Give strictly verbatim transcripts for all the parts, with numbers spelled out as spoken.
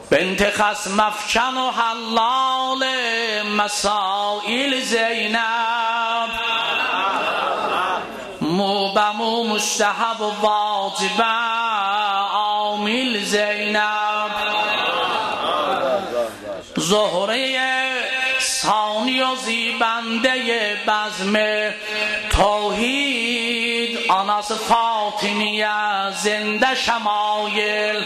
بنت خصم افکن و حلال مسائل زینب، مو بمو مستحب و واجب عامل زینب، زهره ثانی و زیبنده بزم توحید، آناس فاطمیه زنده شمایل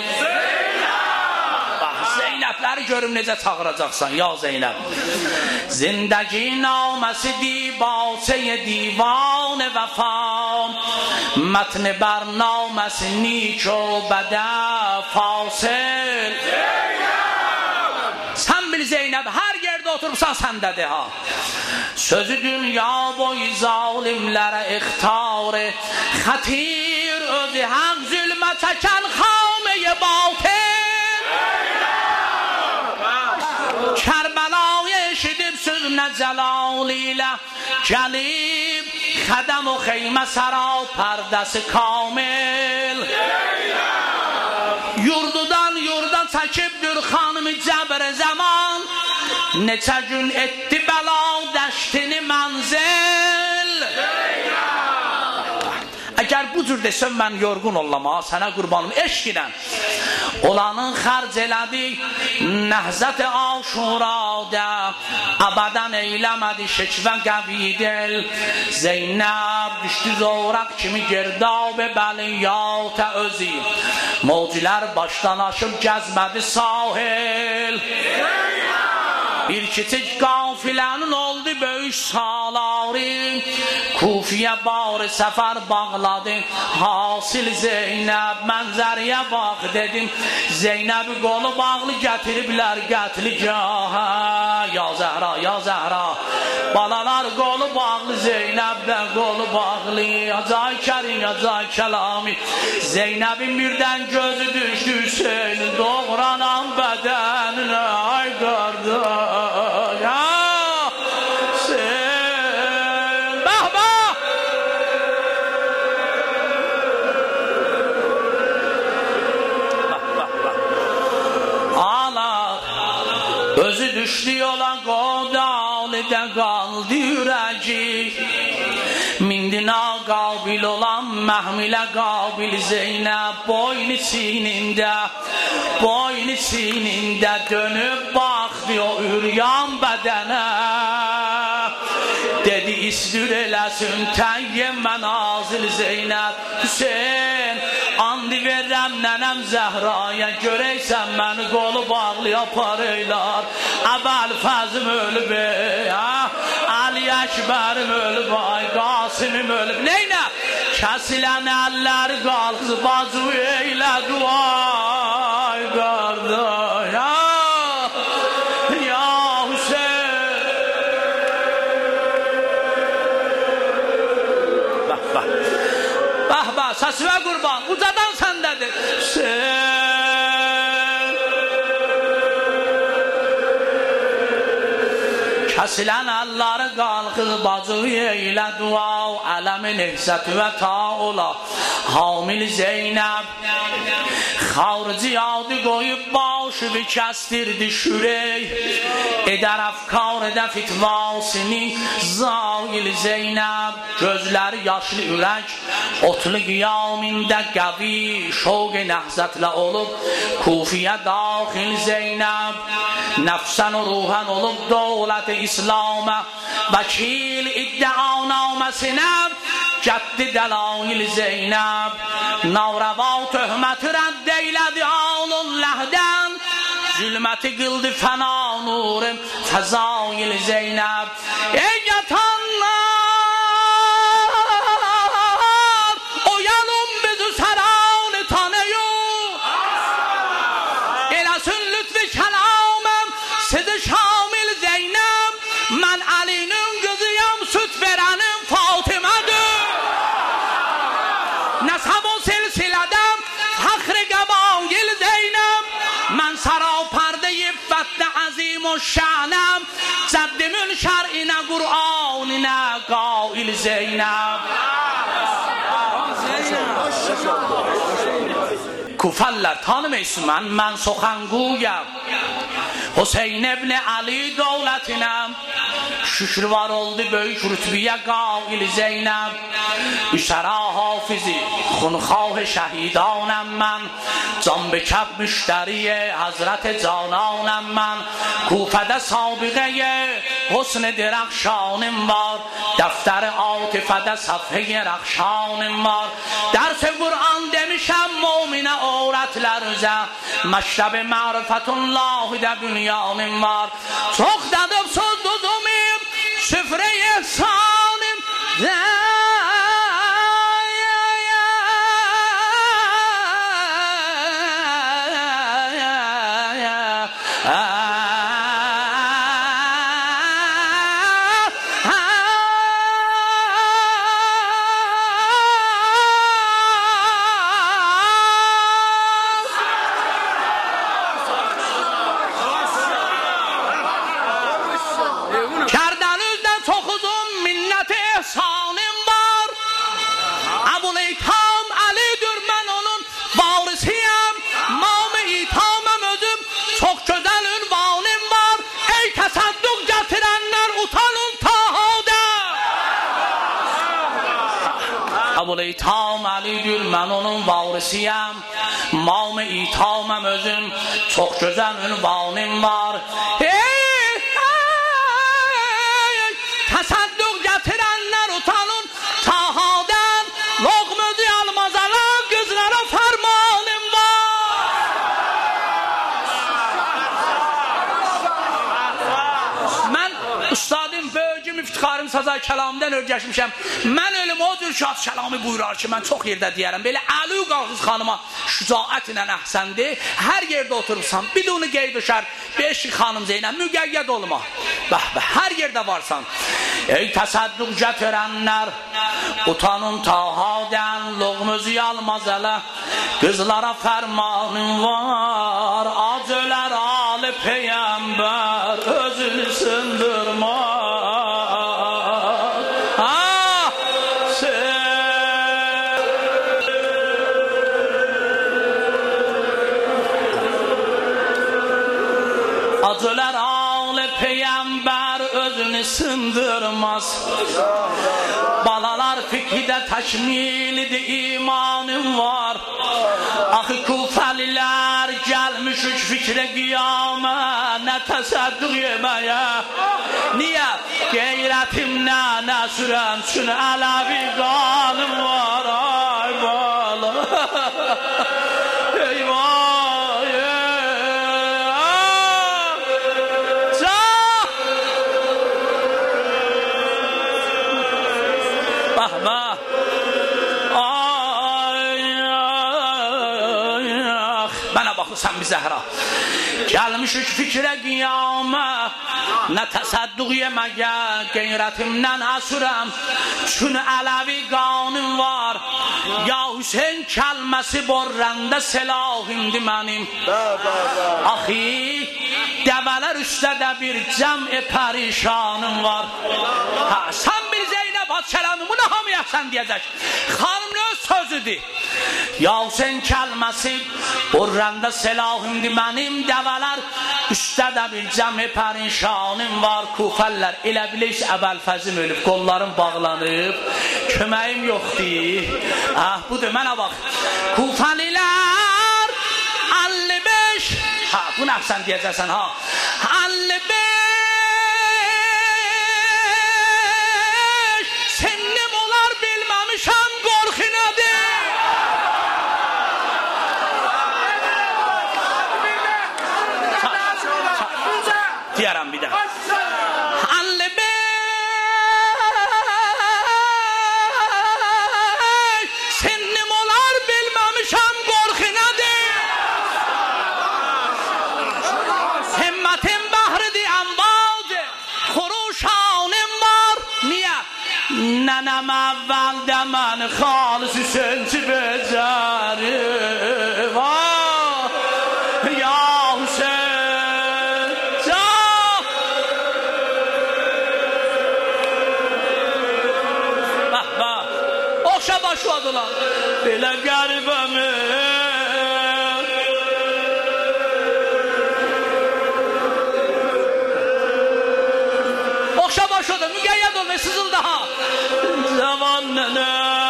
Zeynəbləri görüm necə çağıracaqsan ya Zeynəb. Zindagi naməsi dibaçe divan vəfa, mətn bərnaməsi nik o bədə fasil. Sən bil Zeynəb, hər yerdə oturursan səndədir ha. Sözü dünya boyu zalimlərə ixtar, xatir özü həm zülmə çəkən xaməyə batıl. Kərbəlaya eşidib sözünə cəlal ilə gəlib, xədəm o xeymə səra pərdəsi kamil. Yurdudan yurda çəkibdir xanımı cəbr zaman, neçə gün etdi bəla dəştini mənzil. Əgər bu cür desən mən yorğun olama, sənə qurbanım eşq ilə olanın xərc elədik nəhzət-i aşurada, abədən eyləmədi şekvə qəvidil. Zeynəb düşdü zoraq kimi girdab bəliyyat özü, mevcilər başdan aşıb gəzmədi sahil. Bir kiçik qafilənin oldu böyük saları, Kufiyə barı səfər bağladı hasil Zeynəb. Mənzəriyə bax dedim, Zeynəbi qolu bağlı gətiriblər qətligaha. Ya Zəhra, ya Zəhra, balalar qolu bağlı, Zeynəbdən qolu bağlı. Acay kərim, acay kəlami, Zeynəbin birdən gözü düşdü Hüseynin doğranan bədəninə. Ay qardaş, özü düşdü yola qodalıda qaldı ürəci, mindi naqabil olan məhmilə qabil Zeynəb. Boynu çiynində, boynu çiynində dönüb baxdı o üryan bədənə. Dedi istür eləsin təyyəm mənazil Zeynəb. Hüseyin, andi verəm nənəm Zəhraya, görəysən məni qolu bağlı aparırlar. Əbəl fəzim ölüb, Ali Əkbərim ölüb, ay Qasimim ölüb. Neynə? Kəsilən əlləri qalxız, bacı eylə dua. Ay qardaş, ya Hüseyin. Bəh, bəh, bəh, bəh, səsvə qurban, ucadan səndədir. Hüseyin. Kəsilən əlləri qalxız, bacı eylə dua. Ələmin ehzəti və taula hamil Zeynəb, xavrici adı qoyub başı bir kəstirdi şürey. Edər əfkar edə fitvasini zail Zeynəb. Gözləri yaşlı ürək, otlu qiyamində qəvi şoq-i nəhzətlə olub Kufiyə daxil Zeynəb. Nəfsən و ruhən olub dövlət-i İslamə vəkil iddia naməsinə cəddi dəlail Zeynəb. Navrəva töhməti rədd eylədi alın ləhdən, zülməti qıldı fəna nurim fəzail Zeynəb. Ey yatanlar, oyanın bizi səran tanıyın, eləsin lütfi kəlamım sizi şamil Zeynəb. Mən Əlinin qızıyam, süt verənim Fatimədir. Nəsəb o silsilədən fəxri qəbail Zeynəb. Mən sərapərdə iffətdə əzim o şənəm, cəddimin şər'inə Qur'aninə qail Zeynəb. Kufalılar tanımıyorsun ben, ben sokanguyam. Hüseyin ibn Ali devletine şükür var oldu büyük rütbeye gail Zeynep. Üsera hafizi خونخواه شهیدانم من جان به کف مشتری حضرت جانانم من کوفده سابقه حسن درخشانم var دفتر عاطفه صفحه رخشانم var درس قرآن demişem mümine öğretlerce meşrep معرفت الله de bünyanım var çok dedim söz dudumim süfre ihsanım İtham Ali'dir, ben onun varisiyim. Mavme ithamım özüm, çok güzel ünvanım var. Hey, hey, tasadduk getirenler utanın tahadan. Lokmözü almazalar, kızlara fermanım var. Ben ustadım, bölgüm, iftikarım, sazay kelamdan örgəşmişəm. Mən ölüm o cür şad kəlamı buyurar ki, mən çox yerdə deyərəm. Belə Əli Qalxız xanıma şücaət ilə əhsəndir. Hər yerdə oturursan, bir də onu qeyd düşər. Beşik xanım Zeynəb, müqəyyəd olma. Bəh bəh, hər yerdə varsan. Ey təsədduq gətirənlər, utanın tahadən, loğmuzu almaz ələ. Qızlara fərmanın var, acılar alı peyyəmbər, özünü sındırma. Acılar ağlı peyyamber özünü sındırmaz. Balalar fikirde teşmilidi imanım var. Akı Kufeliler gelmiş üç fikre kıyama, ne tesadüf yemeye. Niye? Gayretimle ne süren çünkü Alevi kanım var. Ay bala. Eyvah. Sen bir zəhra gəlmişik fikrə qiyamə nə təsədduq yeməyə qeyrətimdən əsürəm çün Ələvi qanım var ya Hüseyin kəlməsi borrəndə silahimdi mənim axı dəvələr üstədə bir cəm-i pərişanım var ha, sən bir Zeynəb ad kələmi bu nə hamıya sən deyəcək xanım nə sözüdür ya Hüseyin kəlməsi borrəndə silahimdi mənim dəvələr üstədə bir cəm-i pərişanım var Kufəllər elə biləyiş Əbəlfəzim ölüb qollarım bağlanıb köməyim yoxdur ah budur mənə bax Kufəlilər əlli beş ha bu nə sən deyəcəksən ha əlli beş sinnim olar bilməmişəm qorxu nədir diyərəm bir də əlli beş sinnim olar bilməmişəm qorxu nədir himmətim bəhridir əmvacı xuruşanım var niyə nənəm əvvəldə məni xalis Hüseyinci becərim ya Hüseyin başladılar belə qəribəmi şurada müqəyyət olmayı sızıldı ha. Cavan nənə.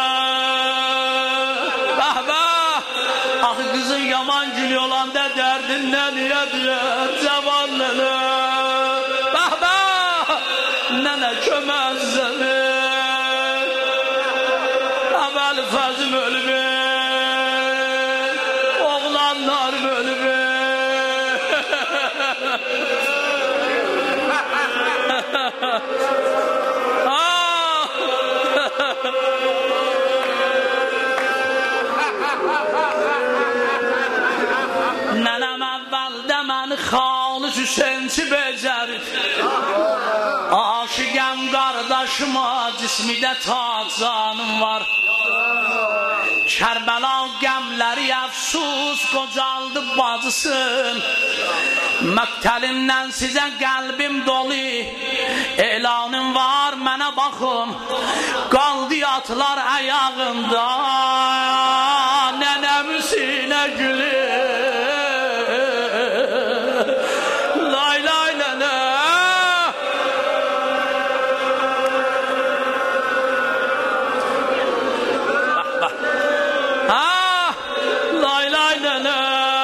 Bəh bəh. Axı qızın yaman gülü olanda dərdin nədiyədir. Cavan nənə. Bəh bəh. Nənə köməzsəni. Əvəl fəzim ölübü. Oğlanlar ölübü. Nənəm əvvəldə məni Xalis Hüseynçi becərir. Aşiqəm qardaşıma cismidə taccanım var. Kərbəla qəmləri əfsus qocaldı bacısın. Məqtəlindən sizə qəlbim dolu. Elanım var mənə baxın. Qaldı atlar ayağında. Nənəmin sinə gülü. Lay lay nənə. Ha, lay lay nənə.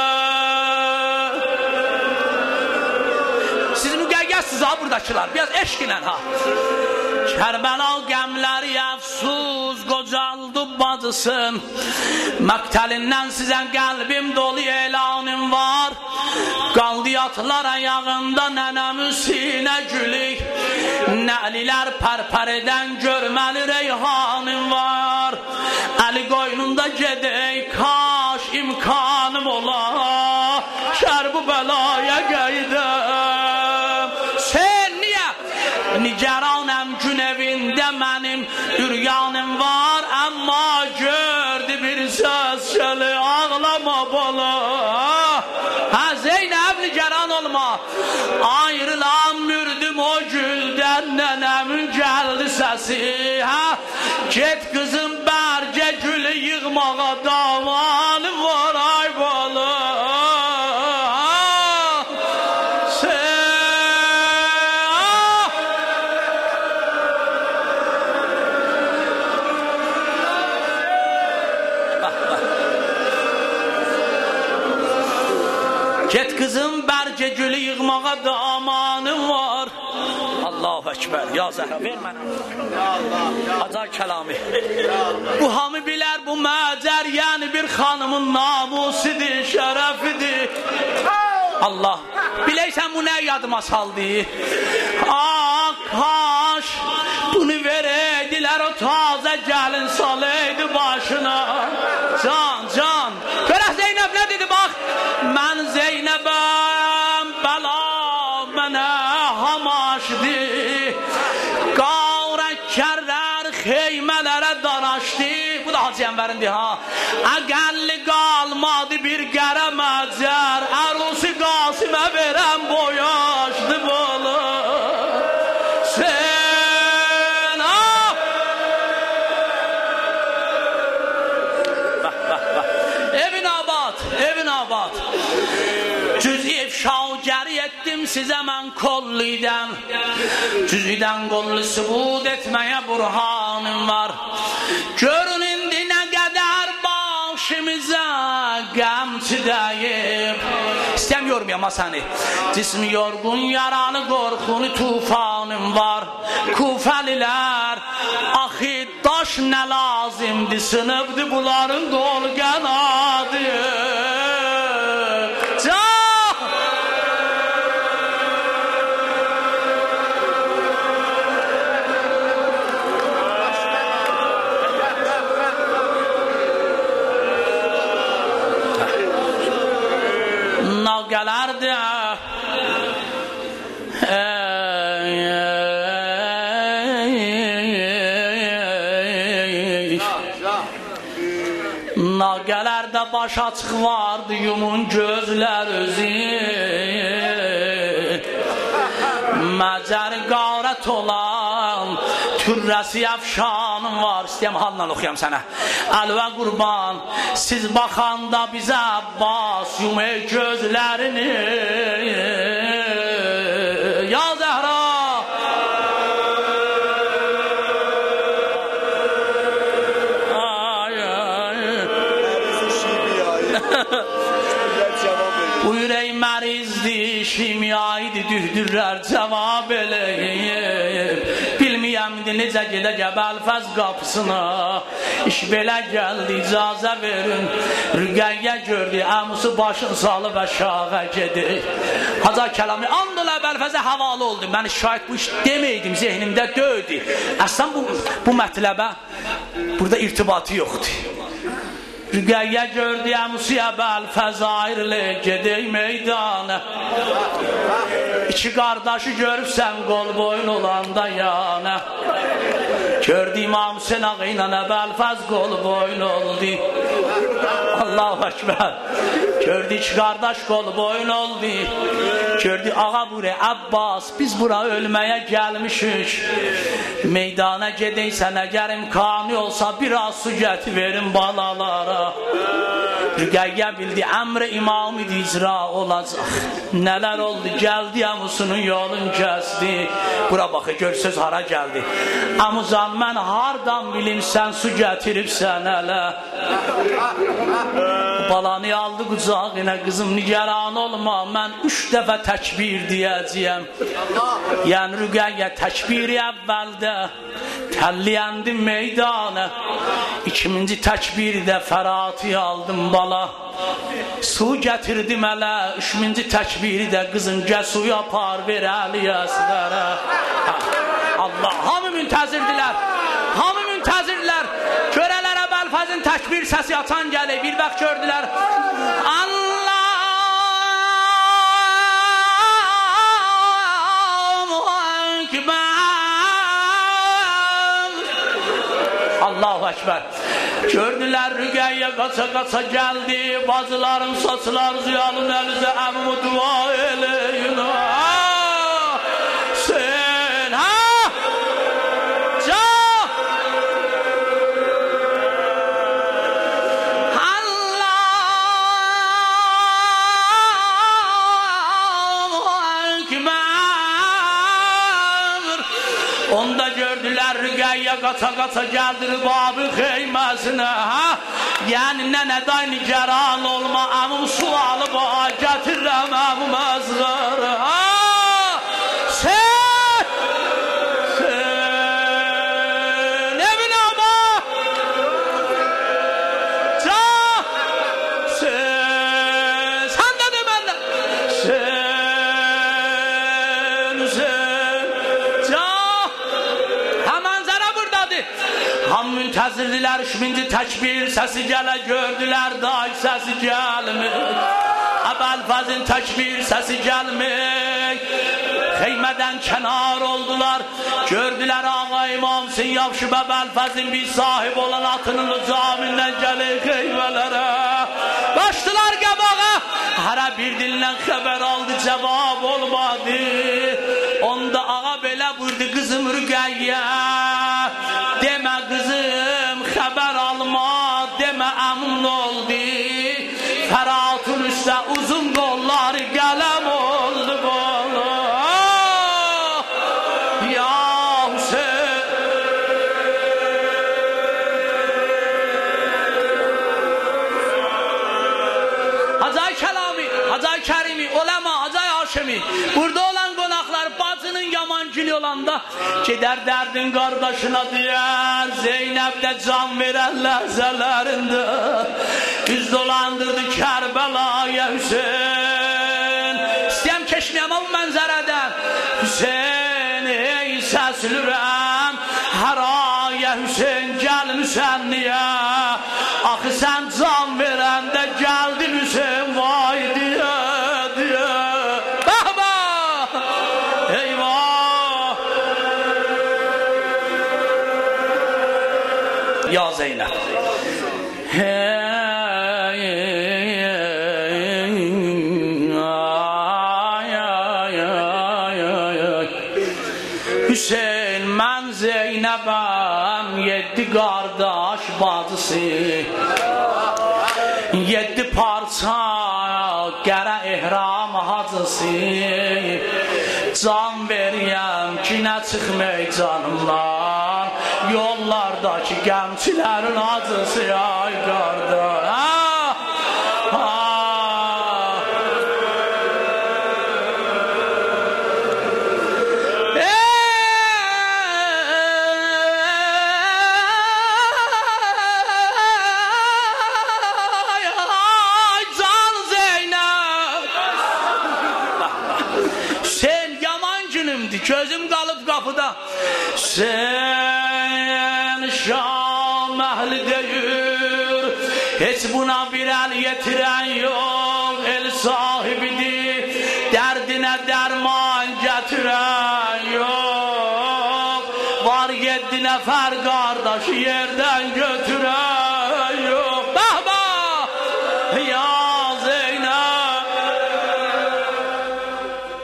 Siz müqəyyətsiz ha buradakılar. Biraz eşq ilə ha. Kərbəla qəmləri əfsus qocaldı bacısın. Məqtəlindən sizə qəlbim dolu elanım var. Qaldı atlar ayağında nənəmin sinə gülük. Nəlilər pərpər edən görməli reyhanım var. Əli qoynunda gedək kaş imkanım ola. Şərbu bəlaya qeydəm. Sen niyə? Nigeranəm gün evində mənim üryanım var. Amma gördü bir söz şəli ağlama bala. Ha Zeynəb nigeran olma. Ayrılan mürdüm o güldən nənəmin gəldi səsi. Ha get qızım bərcə gülü yığmağa davanım var ay bala. Get kızım bərcə gülü yığmağa da amanım var. Allahu Ekber. Ya Zəhra ver mənə. Acar kəlami. Bu hamı bilər bu məcər yəni bir xanımın namusidir, şərəfidir. Allah. Biləysən bu nə yadıma saldı? Ah kaş bunu verəydilər o tazə gəlin salaydı başına. Can can. Görək Zeynəb nə dedi bax. Mən Zeynəbəm bəla mənə hamaşdı. Qavrəkərlər xeymələrə daraşdı. Bu da Hacı Ənvərindir ha. Əqəlli qalmadı bir qərə məcər. Ərusi Qasimə verəm boyaşdı bolu. Sen ah. Bəh bəh bəh. Evin abad, evin abad. Cüz-i ifşagəri etdim sizə mən kollidən. Cüz-idən qollu sübut etməyə burhanım var. Görün indi nə qədər başımıza qəmçidəyib. İstəmiyorum yama səni. Cismi yorgun yaralı qorxunu tufanım var. Kufəlilər axı daş nə lazımdı sınıbdı bunların dolu qənadı. Can nağələrdə nağələrdə baş açıq vardı yumun gözlər özü. Məcər qarət olan türrəsi əfşanım var. İstəyəm halla oxuyam sənə. Əlvə qurban siz baxanda bizə Abbas yumu gözlərini. Ya Zəhra Mərizdi, şimyaydı, dühdürlər cavab eləyib. Bilməyəmdi necə gedək Əbəlfəz qapısına. İş belə gəldi, icazə verin. Rüqəyyə gördü, əmusu başını salıb aşağı gedir. Hacı Kəlami and ola Əbəlfəzə havalı oldu. Mən şahid bu iş deməydim, zehnimdə döydü. Əslən bu, bu mətləbə burada irtibatı yoxdur. Rüqəyyə gördü, əmusu Əbəlfəz ayrılı gedək meydana. İki qardaşı görübsən qol boyun olanda yana. Gördü İmam Hüseyin ağa ilə Əbəlfəz qol boyun oldu. Allahu Ekber. Gördü iki qardaş qol boyun oldu. Gördü ağa buraya Abbas, biz bura ölməyə gəlmişik. Meydana gedəysən əgər imkanı olsa biraz su gətir verin balalara. Rüqəyyə bildi əmr-i imam idi icra olacaq. Nələr oldu, gəldi əmusunun yolun kəsdi. Bura baxı, görsöz hara gəldi. Əmuzan mən hardan bilim sən su gətiribsən hələ. Balanı aldı qucağına, qızım nigaran olma, mən üç dəfə təkbir deyəcəyəm. Yəni Rüqəyyə təkbiri əvvəldə təlliyəndi meydana. İkinci təkbirdə fəratı aldım bala. Su gətirdim hələ. Üçüncü təkbiri də qızım gəl suyu apar ver Əliyəslərə. Allah, hamı müntəzirdirlər. Hamı müntəzirdirlər. Görələr Əbəlfəzin təkbir səsi atan gəlir. Bir vaxt gördülər. Allah Allahu Ekber. Gördülər Rüqəyyə qaça qaça gəldi. Bacıların saçlar ziyalın əlinizə əmmu dua eləyin. Sen ha ca onda gördülər Rüqəyyə qaça qaça gəldi Rübabı xeyməsinə. Yəni nənə day nigaran olma, əmum sualı bağa gətirirəm əmum əzğarı. Sen sen evin ama ca sen sen de de ben de sen sen ca ham müntəzirdirlər. Üçüncü təkbir səsi gələ gördülər, day səsi gəlmir. Əbəlfəzin təkbir səsi gəlmir. Xeymədən kənar oldular. Gördülər ağa İmam Hüseyin yapışıb Əbəlfəzin bir sahib olan atının camindən gəlir xeymələrə. Başdılar qabağa. Hərə bir dillə xəbər aldı, cavab olmadı. Onda ağa belə buyurdu, qızım Rüqəyyə, demə qızım xəbər alma, demə əmin oldu. Fəratun üstə uzun qolları qələm oldu qolu. Ya Hüseyin Hacı Kəlami, Hacı Kərimi, Olema, Hacı Haşimi, burada olan qonaqlar bacının yaman gülü olanda gedər dərdin qardaşına deyər. Zeynəb də can verər ləhzələrində. Üz dolandırdı Kərbəlaya Hüseyin. İstəyəm keçməyəm o mənzərədən. Hüseyin ey səslürəm, hər aya Hüseyin gəlmişsən niyə? Axı sən can verəndə gəldin Hüseyin vay diyə diyə. Baba eyvah ya Zeynəb. Hey, ay, ay, ay, ay. Hüseyin mən Zeynəbəm, yedi qardaş bacısı, yedi parça qərə ehram hacısı. Can veriyəm ki nə çıxmək canımdan, yollardakı gəmçilərin acısı ay qardaş. Gözüm qalıb qapıda. Sen Şam əhli deyir, heç buna bir əl yetirən yox, el sahibidir, dərdinə dərman gətirən yox. Var yeddi nəfər qardaş yerdən götürən.